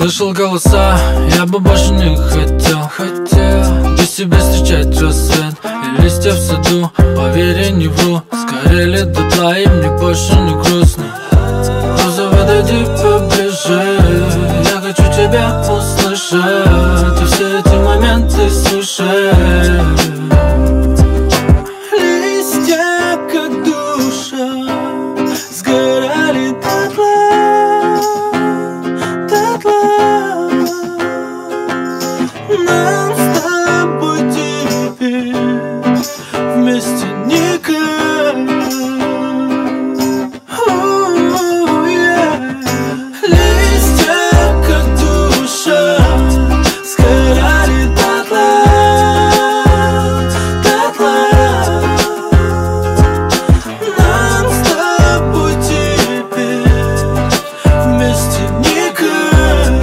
Слышал голоса, я бы больше не хотел без тебя встречать рассвет и листья в саду. Поверь, я не вру, сгорели дотла, и мне больше не грустно. Просто подойди поближе, я хочу тебя услышать, и все эти моменты слушай. Листья, как душа, сгорали дотла, дотла. Нам с тобой теперь вместе никак. Листья, как душа, сгорали дотла, дотла. Нам с тобой теперь вместе никак.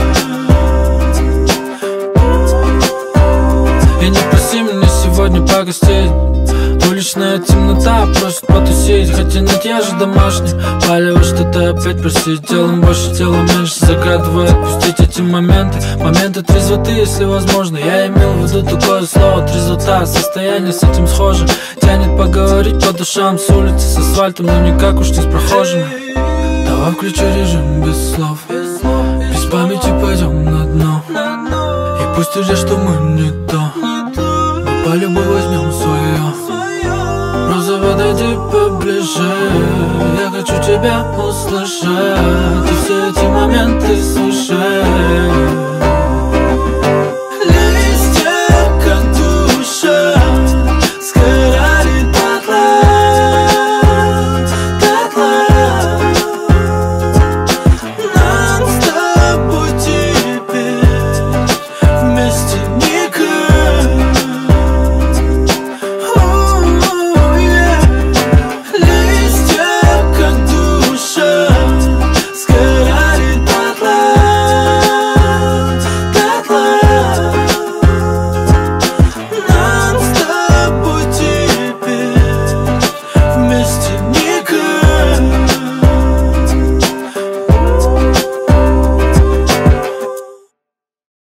И не проси меня сегодня погостить, уличная темнота просит потусить. Хотя нет, я же домашний, палево что-то опять просить. Делом больше, телом меньше, загадывая отпустить эти моменты. Моменты трезвоты, если возможно. Я имел в виду такое слово трезвота. Состояние с этим схоже, тянет поговорить по душам с улицы, с асфальтом, но никак уж не с прохожими. Давай включи режим без слов, без памяти пойдем на дно. И пусть уже что мы не то, мы по любой возьмем свое. Просто подойди поближе, я хочу тебя услышать, и все эти моменты слушай.